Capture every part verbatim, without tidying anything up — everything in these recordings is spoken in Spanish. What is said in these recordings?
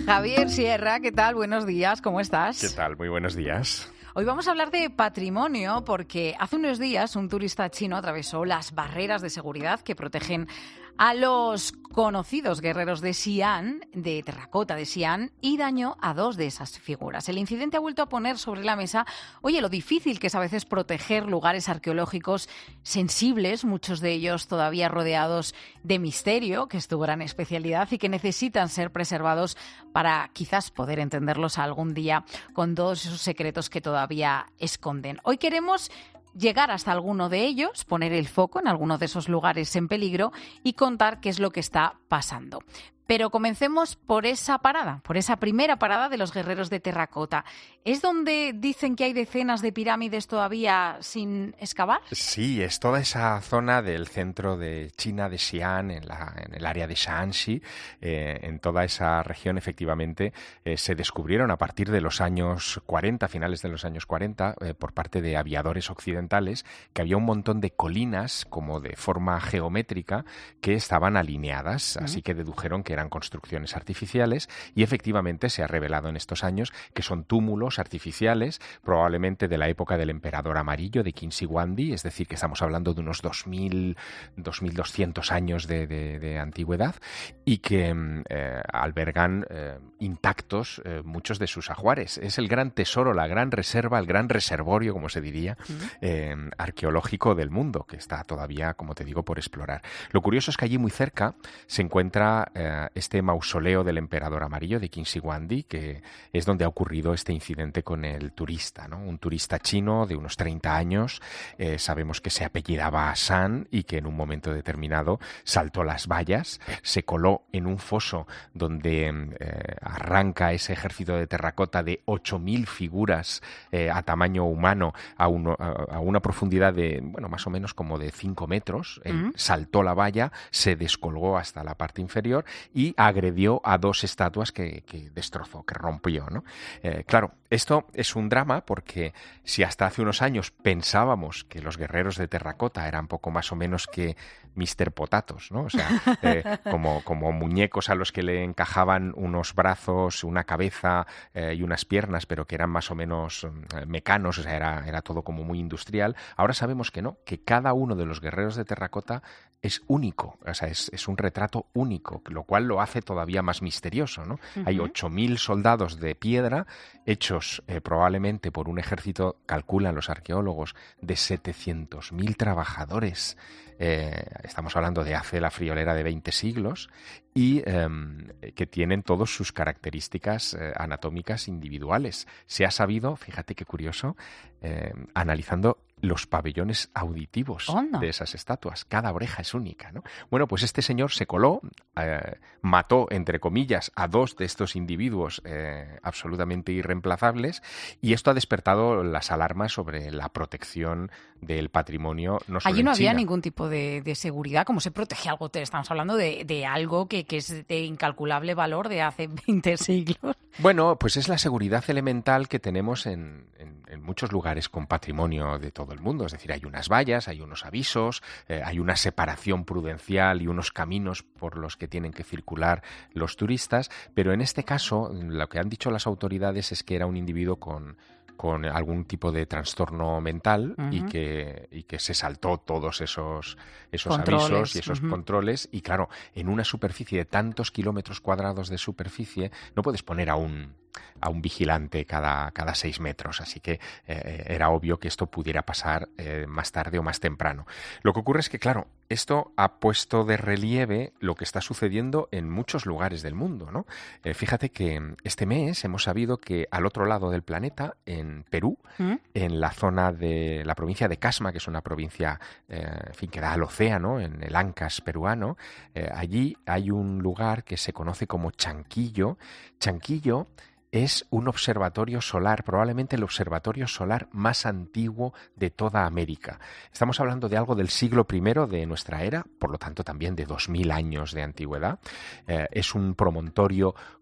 Javier Sierra, ¿qué tal? Buenos días, ¿cómo estás? ¿Qué tal? Muy buenos días. Hoy vamos a hablar de patrimonio porque hace unos días un turista chino atravesó las barreras de seguridad que protegen a los conocidos guerreros de Xi'an, de terracota de Xi'an, y dañó a dos de esas figuras. El incidente ha vuelto a poner sobre la mesa, oye, lo difícil que es a veces proteger lugares arqueológicos sensibles, muchos de ellos todavía rodeados de misterio, que es tu gran especialidad, y que necesitan ser preservados para quizás poder entenderlos algún día con todos esos secretos que todavía esconden. Hoy queremos llegar hasta alguno de ellos, poner el foco en alguno de esos lugares en peligro y contar qué es lo que está pasando. Pero comencemos por esa parada, por esa primera parada de los guerreros de terracota. ¿Es donde dicen que hay decenas de pirámides todavía sin excavar? Sí, es toda esa zona del centro de China, de Xi'an, en, la, en el área de Shaanxi. Eh, en toda esa región, efectivamente, eh, se descubrieron a partir de los años cuarenta, finales de los años cuarenta, eh, por parte de aviadores occidentales, que había un montón de colinas, como de forma geométrica, que estaban alineadas. Uh-huh. Así que dedujeron que eran construcciones artificiales y efectivamente se ha revelado en estos años que son túmulos artificiales, probablemente de la época del emperador amarillo de Qin Shi Huangdi, es decir, que estamos hablando de unos dos mil, dos mil doscientos años de, de, de antigüedad y que eh, albergan eh, intactos eh, muchos de sus ajuares. Es el gran tesoro, la gran reserva, el gran reservorio, como se diría, eh, arqueológico del mundo, que está todavía, como te digo, por explorar. Lo curioso es que allí muy cerca se encuentra eh, este mausoleo del emperador amarillo de Qin Shi Huangdi, que es donde ha ocurrido este incidente con el turista, ¿no? Un turista chino de unos treinta años, eh, sabemos que se apellidaba Shan y que en un momento determinado saltó las vallas, se coló en un foso donde eh, arranca ese ejército de terracota de ocho mil figuras eh, a tamaño humano a, uno, a, a una profundidad de, bueno, más o menos como de cinco metros. Él mm. saltó la valla, se descolgó hasta la parte inferior y agredió a dos estatuas que, que destrozó, que rompió, ¿no? Eh, claro, esto es un drama porque si hasta hace unos años pensábamos que los guerreros de terracota eran poco más o menos que mister Potatos, ¿no? O sea, eh, como, como muñecos a los que le encajaban unos brazos, una cabeza eh, y unas piernas, pero que eran más o menos eh, mecanos, o sea, era, era todo como muy industrial. Ahora sabemos que no, que cada uno de los guerreros de terracota es único, o sea, es, es un retrato único, lo cual lo hace todavía más misterioso, ¿no? Uh-huh. Hay ocho mil soldados de piedra hechos eh, probablemente por un ejército, calculan los arqueólogos, de setecientos mil trabajadores. Eh, estamos hablando de hace la friolera de veinte siglos y eh, que tienen todas sus características eh, anatómicas individuales. Se ha sabido, fíjate qué curioso, eh, analizando los pabellones auditivos ¿Onda? de esas estatuas. Cada oreja es única, ¿no? Bueno, pues este señor se coló, eh, mató, entre comillas, a dos de estos individuos eh, absolutamente irreemplazables y esto ha despertado las alarmas sobre la protección del patrimonio. No solo Allí no en había China. ningún tipo de, de seguridad. ¿Cómo se protege algo? Estamos hablando de, de algo que, que es de incalculable valor de hace veinte siglos. Bueno, pues es la seguridad elemental que tenemos en, en, en muchos lugares con patrimonio de todo el mundo. Es decir, hay unas vallas, hay unos avisos, eh, hay una separación prudencial y unos caminos por los que tienen que circular los turistas, pero en este caso lo que han dicho las autoridades es que era un individuo con con algún tipo de trastorno mental uh-huh. y que y que se saltó todos esos esos controles. avisos y esos uh-huh. controles y claro, en una superficie de tantos kilómetros cuadrados de superficie no puedes poner a un a un vigilante cada, cada seis metros, así que eh, era obvio que esto pudiera pasar eh, más tarde o más temprano. Lo que ocurre es que, claro, esto ha puesto de relieve lo que está sucediendo en muchos lugares del mundo, ¿no? Eh, fíjate que este mes hemos sabido que al otro lado del planeta, en Perú, ¿Mm? en la zona de la provincia de Casma, que es una provincia eh, en fin, que da al océano, en el Ancash peruano, eh, allí hay un lugar que se conoce como Chanquillo. Chanquillo es un observatorio solar, probablemente el observatorio solar más antiguo de toda América. Estamos hablando de algo del siglo primero de nuestra era, por lo tanto también de dos mil años de antigüedad. Eh, es un promontorio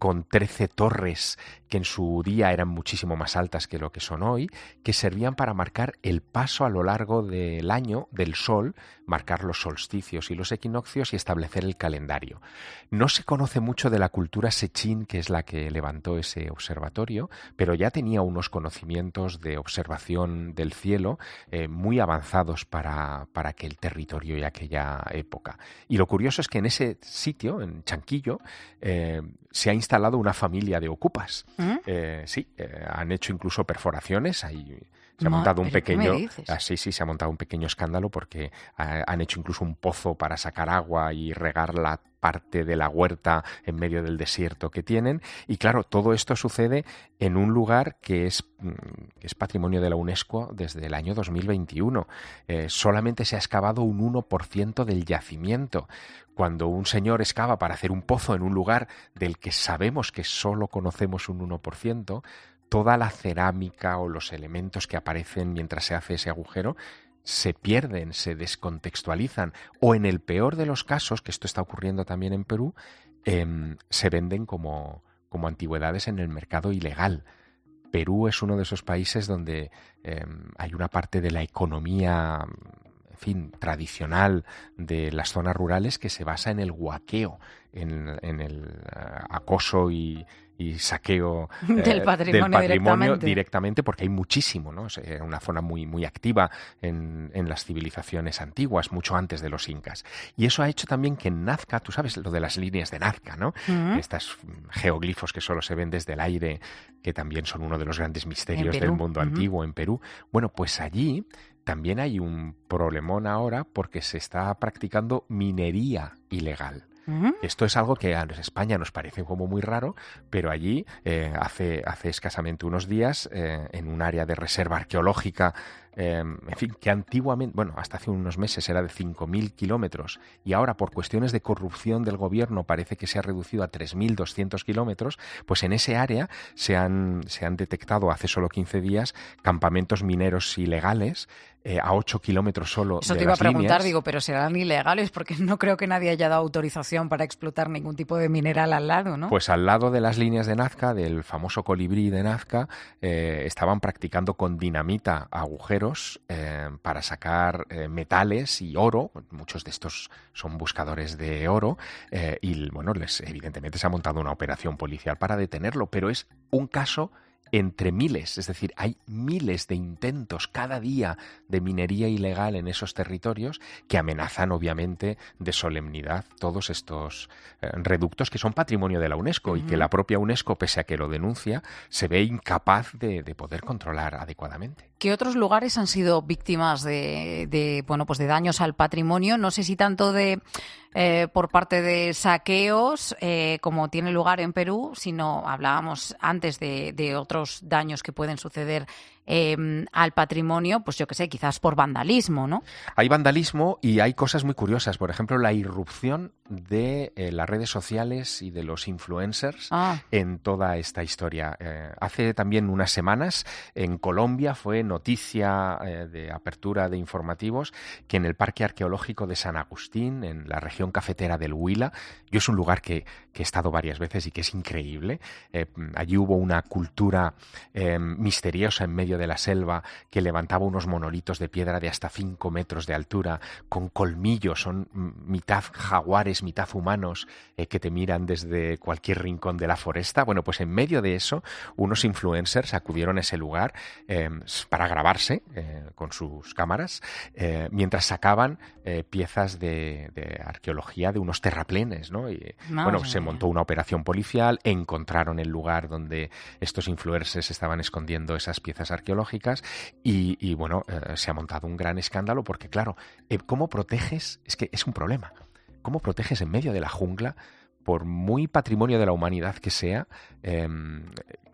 con trece torres que en su día eran muchísimo más altas que lo que son hoy, que servían para marcar el paso a lo largo del año del Sol, marcar los solsticios y los equinoccios y establecer el calendario. No se conoce mucho de la cultura Sechín, que es la que levantó ese observatorio, pero ya tenía unos conocimientos de observación del cielo eh, muy avanzados para, para aquel territorio y aquella época. Y lo curioso es que en ese sitio, en Chanquillo, eh, se ha instalado una familia de okupas. ¿Mm? Eh, sí, eh, han hecho incluso perforaciones, ahí se ha Ma, montado un pequeño, ah, sí, sí, se ha montado un pequeño escándalo porque ha, han hecho incluso un pozo para sacar agua y regar la parte de la huerta en medio del desierto que tienen. Y claro, todo esto sucede en un lugar que es, que es patrimonio de la UNESCO desde el año dos mil veintiuno. Eh, solamente se ha excavado un uno por ciento del yacimiento. Cuando un señor excava para hacer un pozo en un lugar del que sabemos que solo conocemos un uno por ciento, toda la cerámica o los elementos que aparecen mientras se hace ese agujero se pierden, se descontextualizan, o en el peor de los casos, que esto está ocurriendo también en Perú, eh, se venden como, como antigüedades en el mercado ilegal. Perú es uno de esos países donde eh, hay una parte de la economía, en fin, tradicional de las zonas rurales que se basa en el huaqueo, en, en el uh, acoso y, y saqueo eh, del patrimonio, del patrimonio directamente. directamente, porque hay muchísimo, ¿no? Es una zona muy, muy activa en, en las civilizaciones antiguas, mucho antes de los incas. Y eso ha hecho también que en Nazca, tú sabes lo de las líneas de Nazca, ¿no? Uh-huh. Estos geoglifos que solo se ven desde el aire, que también son uno de los grandes misterios del mundo uh-huh. antiguo en Perú. Bueno, pues allí también hay un problemón ahora porque se está practicando minería ilegal. Uh-huh. Esto es algo que a España nos parece como muy raro, pero allí eh, hace, hace escasamente unos días, eh, en un área de reserva arqueológica, eh, en fin, que antiguamente, bueno, hasta hace unos meses era de cinco mil kilómetros y ahora por cuestiones de corrupción del gobierno parece que se ha reducido a tres mil doscientos kilómetros, pues en ese área se han, se han detectado hace solo quince días campamentos mineros ilegales eh, a ocho kilómetros solo Eso de te iba las a preguntar, líneas. Digo, pero serán ilegales porque no creo que nadie haya dado autorización para explotar ningún tipo de mineral al lado, ¿no? Pues al lado de las líneas de Nazca, del famoso colibrí de Nazca, eh, estaban practicando con dinamita agujeros eh, para sacar eh, metales y oro. Muchos de estos son buscadores de oro eh, y, bueno, les, evidentemente se ha montado una operación policial para detenerlo, pero es un caso entre miles, es decir, hay miles de intentos cada día de minería ilegal en esos territorios que amenazan obviamente de solemnidad todos estos eh, reductos que son patrimonio de la UNESCO uh-huh. y que la propia UNESCO, pese a que lo denuncia, se ve incapaz de, de poder controlar adecuadamente. ¿Qué otros lugares han sido víctimas de, de bueno, pues de daños al patrimonio? No sé si tanto de eh, por parte de saqueos eh, como tiene lugar en Perú, sino hablábamos antes de, de otros daños que pueden suceder eh, al patrimonio, pues yo qué sé, quizás por vandalismo, ¿no? Hay vandalismo y hay cosas muy curiosas. Por ejemplo, la irrupción de eh, las redes sociales y de los influencers ah. en toda esta historia. Eh, hace también unas semanas en Colombia fue noticia eh, de apertura de informativos que en el Parque Arqueológico de San Agustín, en la región cafetera del Huila, yo es un lugar que, que he estado varias veces y que es increíble. Eh, allí hubo una cultura eh, misteriosa en medio de la selva que levantaba unos monolitos de piedra de hasta cinco metros de altura con colmillos, son mitad jaguares, mitad humanos eh, que te miran desde cualquier rincón de la foresta. Bueno, pues en medio de eso unos influencers acudieron a ese lugar eh, para grabarse eh, con sus cámaras eh, mientras sacaban eh, piezas de, de arqueología de unos terraplenes, ¿no? Y, no, bueno, no, se montó una operación policial, encontraron el lugar donde estos influencers estaban escondiendo esas piezas arqueológicas y, y bueno, eh, se ha montado un gran escándalo porque, claro, eh, ¿cómo proteges? Es que es un problema. ¿Cómo proteges en medio de la jungla, por muy patrimonio de la humanidad que sea, eh,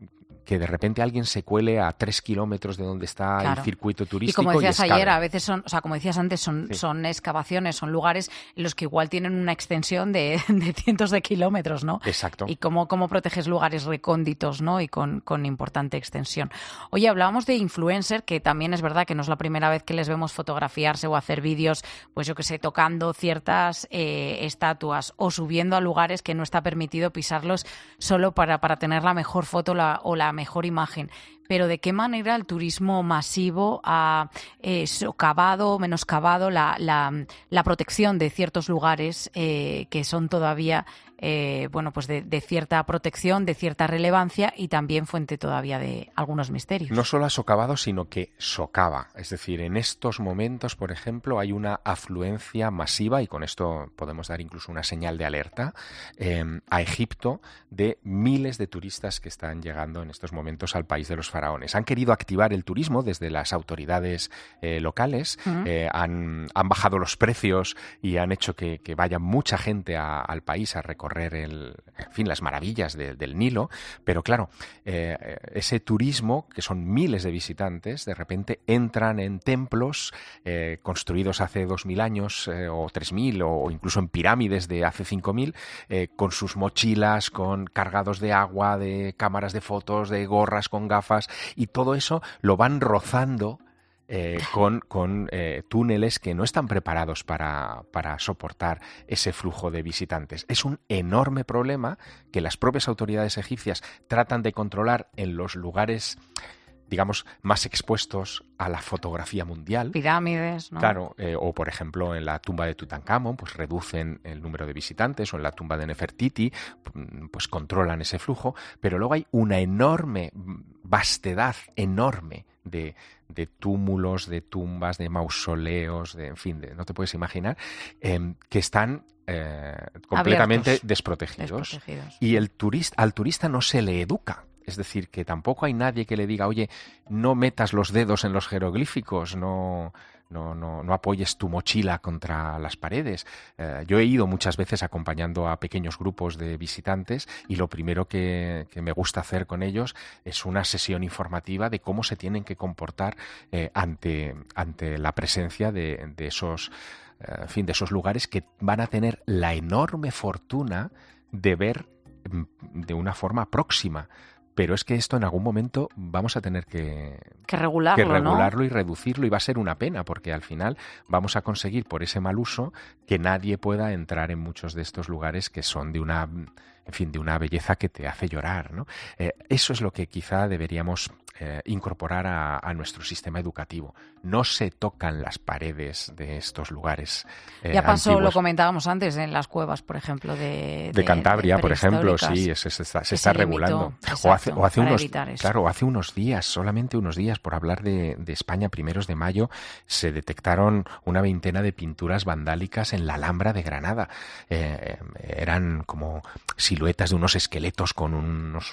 que de repente alguien se cuele a tres kilómetros de donde está claro. el circuito turístico. Y como decías y ayer, a veces son, o sea, como decías antes, son, sí. son excavaciones, son lugares en los que igual tienen una extensión de, de cientos de kilómetros, ¿no? Exacto. Y cómo, cómo proteges lugares recónditos, ¿no? Y con, con importante extensión. Oye, hablábamos de influencer, que también es verdad que no es la primera vez que les vemos fotografiarse o hacer vídeos, pues yo que sé, tocando ciertas eh, estatuas o subiendo a lugares que no está permitido pisarlos solo para, para tener la mejor foto la, o la mejor imagen. Pero ¿de qué manera el turismo masivo ha eh, socavado, menoscabado la, la, la protección de ciertos lugares eh, que son todavía eh, bueno, pues de, de cierta protección, de cierta relevancia y también fuente todavía de algunos misterios? No solo ha socavado, sino que socava. Es decir, en estos momentos, por ejemplo, hay una afluencia masiva, y con esto podemos dar incluso una señal de alerta, eh, a Egipto, de miles de turistas que están llegando en estos momentos al país de los faraones. Han querido activar el turismo desde las autoridades eh, locales, uh-huh. eh, han, han bajado los precios y han hecho que, que vaya mucha gente a, al país a recorrer el, en fin, las maravillas de, del Nilo, pero claro, eh, ese turismo, que son miles de visitantes, de repente entran en templos eh, construidos hace dos mil años eh, o tres mil o incluso en pirámides de hace cinco mil, eh, con sus mochilas, con cargados de agua, de cámaras de fotos, de gorras con gafas, y todo eso lo van rozando Eh, con, con eh, túneles que no están preparados para, para soportar ese flujo de visitantes. Es un enorme problema que las propias autoridades egipcias tratan de controlar en los lugares, digamos, más expuestos a la fotografía mundial. Pirámides, ¿no? Claro, eh, o por ejemplo en la tumba de Tutankamón, pues reducen el número de visitantes, o en la tumba de Nefertiti, pues controlan ese flujo, pero luego hay una enorme vastedad, enorme de, de túmulos, de tumbas, de mausoleos, de, en fin, de, no te puedes imaginar, eh, que están eh, completamente desprotegidos. desprotegidos. Y el turista, al turista no se le educa. Es decir, que tampoco hay nadie que le diga, oye, no metas los dedos en los jeroglíficos, no, no, no, no apoyes tu mochila contra las paredes. Eh, yo he ido muchas veces acompañando a pequeños grupos de visitantes y lo primero que, que me gusta hacer con ellos es una sesión informativa de cómo se tienen que comportar eh, ante, ante la presencia de, de esos, eh, en fin, de esos lugares que van a tener la enorme fortuna de ver de una forma próxima. Pero es que esto en algún momento vamos a tener que, que regularlo, que regularlo ¿no? y reducirlo, y va a ser una pena porque al final vamos a conseguir por ese mal uso que nadie pueda entrar en muchos de estos lugares que son de una, en fin, de una belleza que te hace llorar, ¿no? Eh, eso es lo que quizá deberíamos eh, incorporar a, a nuestro sistema educativo. No se tocan las paredes de estos lugares eh, Ya pasó, antiguos. Lo comentábamos antes, en las cuevas, por ejemplo, de... De, de Cantabria, de por ejemplo, sí, es, es, está, se está se regulando. Limitó, o hace, o hace unos, evitar eso. claro, hace unos días, solamente unos días, por hablar de, de España, primeros de mayo, se detectaron una veintena de pinturas vandálicas en la Alhambra de Granada. Eh, eran como siluetas de unos esqueletos con unos...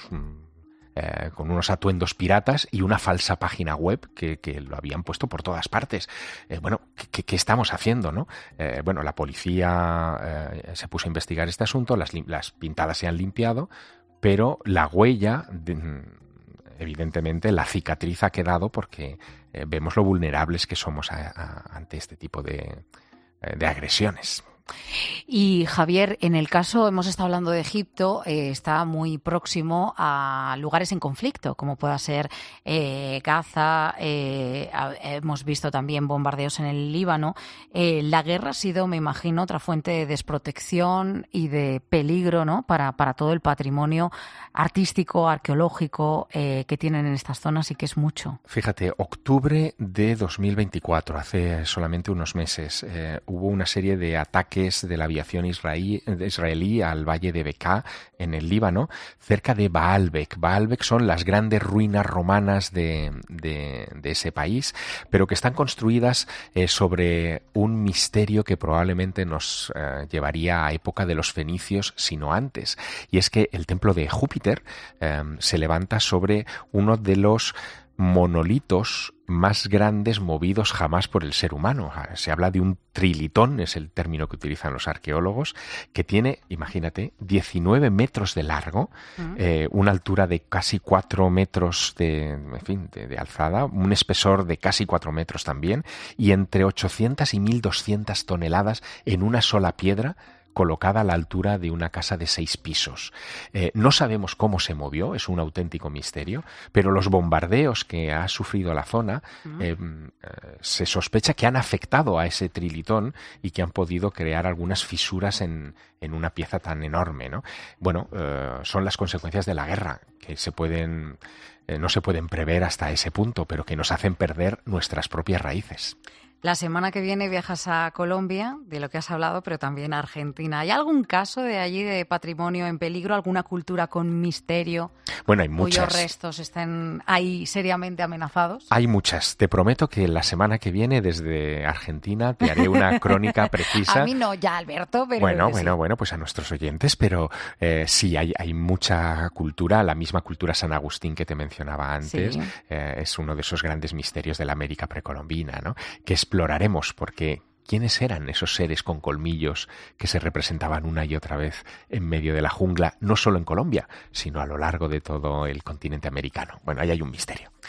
Eh, con unos atuendos piratas y una falsa página web que, que lo habían puesto por todas partes. Eh, bueno, ¿qué, qué estamos haciendo, no? Eh, bueno, la policía eh, se puso a investigar este asunto, las, las pintadas se han limpiado, pero la huella, de, evidentemente, la cicatriz ha quedado porque eh, vemos lo vulnerables que somos a, a, ante este tipo de, de agresiones. Y Javier, en el caso, hemos estado hablando de Egipto, eh, está muy próximo a lugares en conflicto, como pueda ser eh, Gaza, eh, hemos visto también bombardeos en el Líbano. Eh, la guerra ha sido, me imagino, otra fuente de desprotección y de peligro, ¿no? para, para todo el patrimonio artístico, arqueológico eh, que tienen en estas zonas, y que es mucho. Fíjate, octubre de dos mil veinticuatro, hace solamente unos meses, eh, hubo una serie de ataques de la aviación israelí, israelí al valle de Bekaa, en el Líbano, cerca de Baalbek. Baalbek son las grandes ruinas romanas de, de, de ese país, pero que están construidas eh, sobre un misterio que probablemente nos eh, llevaría a época de los fenicios, sino antes. Y es que el templo de Júpiter eh, se levanta sobre uno de los monolitos más grandes movidos jamás por el ser humano. Se habla de un trilitón, es el término que utilizan los arqueólogos, que tiene, imagínate, diecinueve metros de largo, uh-huh. eh, una altura de casi cuatro metros de, en fin, de, de alzada, un espesor de casi cuatro metros también, y entre ochocientas y mil doscientas toneladas en una sola piedra, colocada a la altura de una casa de seis pisos. Eh, no sabemos cómo se movió, es un auténtico misterio, pero los bombardeos que ha sufrido la zona uh-huh. eh, eh, se sospecha que han afectado a ese trilitón y que han podido crear algunas fisuras en, en una pieza tan enorme, ¿no? Bueno, eh, son las consecuencias de la guerra, que se pueden, eh, no se pueden prever hasta ese punto, pero que nos hacen perder nuestras propias raíces. La semana que viene viajas a Colombia, de lo que has hablado, pero también a Argentina. ¿Hay algún caso de allí de patrimonio en peligro, alguna cultura con misterio? Bueno, hay muchas. Cuyos restos estén ahí seriamente amenazados. Hay muchas. Te prometo que la semana que viene desde Argentina te haré una crónica precisa. A mí no, ya Alberto, pero... Bueno, sí. bueno, bueno, pues a nuestros oyentes, pero eh, sí, hay, hay mucha cultura, la misma cultura San Agustín que te mencionaba antes, sí. eh, es uno de esos grandes misterios de la América precolombina, ¿no? Que exploraremos porque ¿quiénes eran esos seres con colmillos que se representaban una y otra vez en medio de la jungla, no solo en Colombia, sino a lo largo de todo el continente americano? Bueno, ahí hay un misterio.